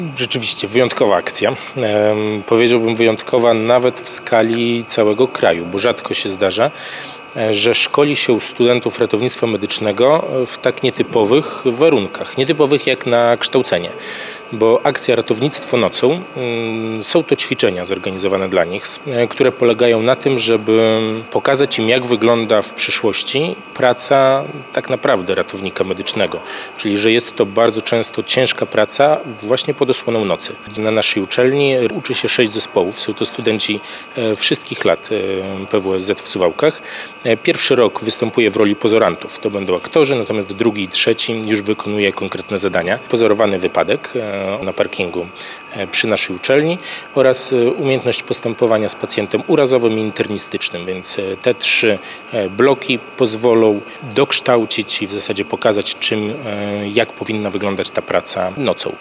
Rzeczywiście wyjątkowa akcja. Powiedziałbym wyjątkowa nawet w skali całego kraju, bo rzadko się zdarza, że szkoli się studentów ratownictwa medycznego w tak nietypowych warunkach, nietypowych jak na kształcenie. Bo akcja Ratownictwo nocą są to ćwiczenia zorganizowane dla nich, które polegają na tym, żeby pokazać im, jak wygląda w przyszłości praca tak naprawdę ratownika medycznego. Czyli, że jest to bardzo często ciężka praca właśnie pod osłoną nocy. Na naszej uczelni uczy się 6 zespołów. Są to studenci wszystkich lat PWSZ w Suwałkach. Pierwszy rok występuje w roli pozorantów. To będą aktorzy, natomiast drugi i trzeci już wykonuje konkretne zadania. Pozorowany wypadek na parkingu przy naszej uczelni oraz umiejętność postępowania z pacjentem urazowym i internistycznym, więc te 3 bloki pozwolą dokształcić i w zasadzie pokazać, jak powinna wyglądać ta praca nocą.